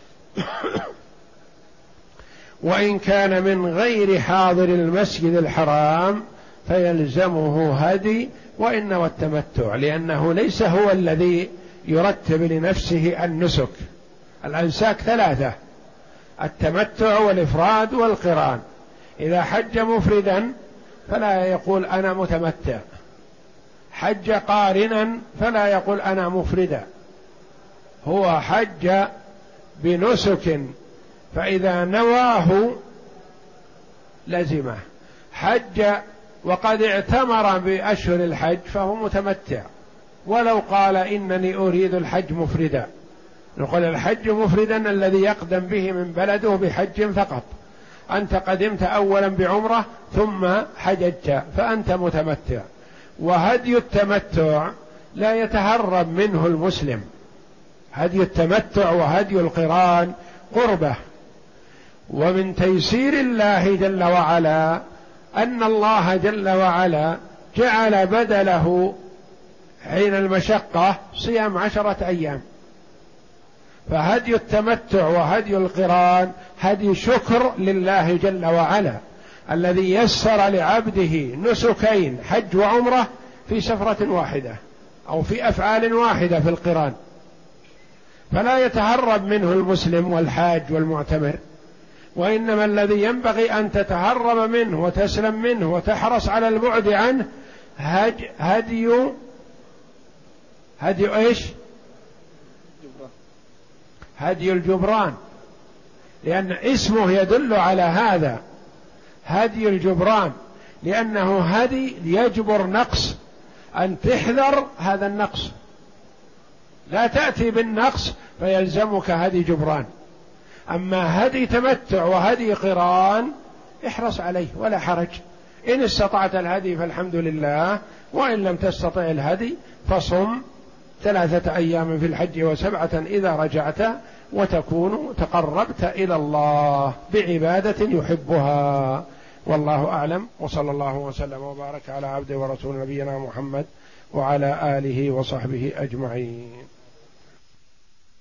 وإن كان من غير حاضر المسجد الحرام فيلزمه هدي وإن والتمتع، لأنه ليس هو الذي يرتب لنفسه النسك. الأنساك ثلاثة: التمتع والإفراد والقران. إذا حج مفردا فلا يقول أنا متمتع، حج قارنا فلا يقول أنا مفردا، هو حج بنسك، فإذا نواه لزمه. حج وقد اعتمر بأشهر الحج فهو متمتع، ولو قال إنني أريد الحج مفردا، نقول الحج مفردا الذي يقدم به من بلده بحج فقط، أنت قدمت أولا بعمرة ثم حججت فأنت متمتع. وهدي التمتع لا يتهرب منه المسلم، هدي التمتع وهدي القران قربة. ومن تيسير الله جل وعلا أن الله جل وعلا جعل بدله حين المشقة صيام عشرة أيام، فهدي التمتع وهدي القران هدي شكر لله جل وعلا الذي يسر لعبده نسكين حج وعمرة في سفرة واحدة أو في أفعال واحدة في القران، فلا يتهرب منه المسلم والحاج والمعتمر، وإنما الذي ينبغي أن تتهرب منه وتسلم منه وتحرص على البعد عنه هدي هدي, هدي إيش؟ هدي الجبران، لأن اسمه يدل على هذا، هدي الجبران، لأنه هدي يجبر نقص، أن تحذر هذا النقص، لا تأتي بالنقص فيلزمك هدي جبران. أما هدي تمتع وهدي قران احرص عليه ولا حرج، إن استطعت الهدي فالحمد لله، وإن لم تستطع الهدي فصم ثلاثة أيام في الحج وسبعة إذا رجعت، وتكون تقربت إلى الله بعبادة يحبها. والله أعلم، وصلى الله وسلم وبارك على عبده ورسول نبينا محمد وعلى آله وصحبه أجمعين.